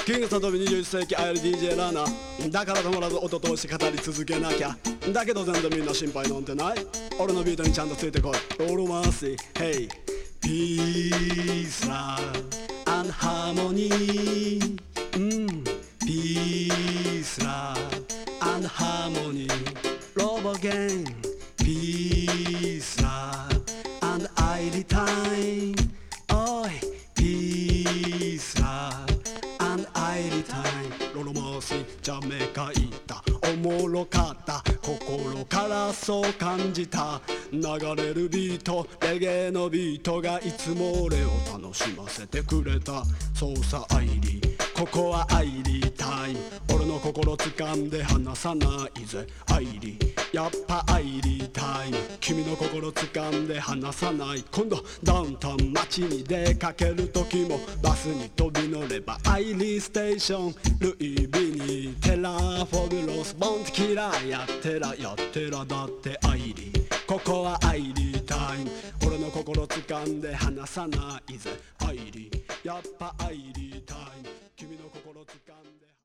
キングサトビ21世紀 ILDJ ラーナーだから止まらず音通して語り続けなきゃ。だけど全然みんな心配なんてない。俺のビートにちゃんとついてこい。オールマーシー Hey Peace Love and Harmony Peace Love and Harmony Love again Peace Love and ID timeおい Peace Love and ID time ロロマーシージャメカイタおもろかった心からそう感じた。流れるビートレゲエのビートがいつも俺を楽しませてくれた。そうさアイリーここはアイリータイム。俺の心掴んで離さないぜアイリーやっぱアイリータイム。君の心掴んで離さない。今度ダウンタウン街に出かける時もバスに飛び乗ればアイリーステーションルイ・ビニーテラフォブロスボンテキラやってらやってらだってアイリーここはアイリータイム。俺の心掴んで離さないぜアイリーやっぱアイリータイム。君の心掴んで